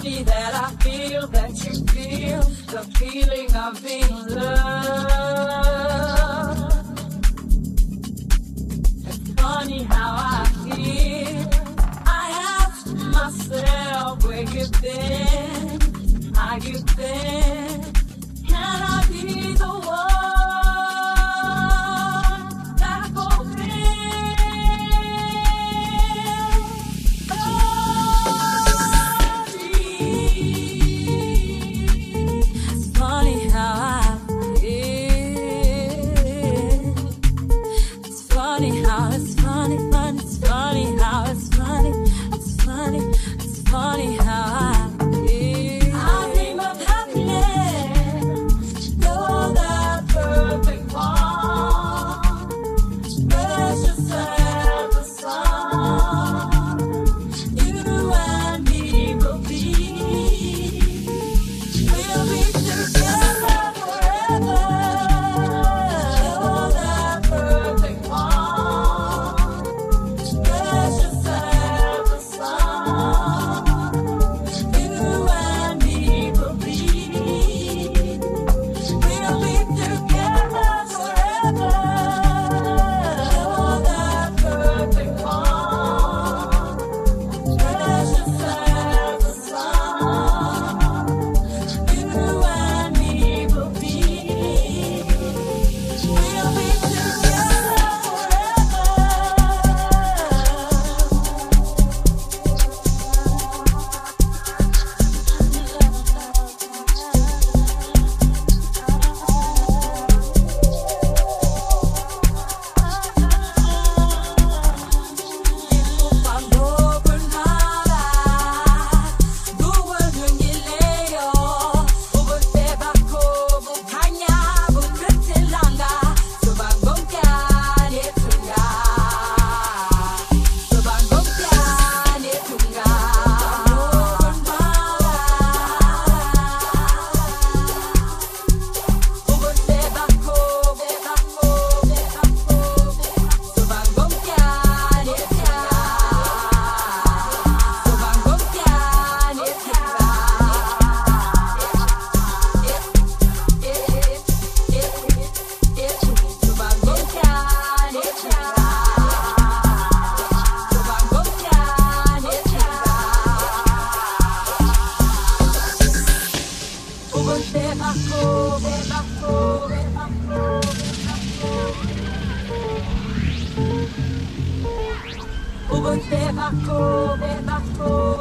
funny that I feel that you feel the feeling of being loved. It's funny how I feel. I ask myself, where you've been, how you've been. Can I be the one that it's funny how I feel. It's funny how it's funny, fun. It's funny how it's funny. It's funny. It's funny how I feel. I dream of happiness. You're that perfect one. Precious as the sun. You and me will be. We'll be together forever. You're that perfect one. Precious as the sun. You and me will be. We'll be together forever. You're that perfect one. Precious as the sun. You and me will be. We'll be together Bebako, bebako, bebako.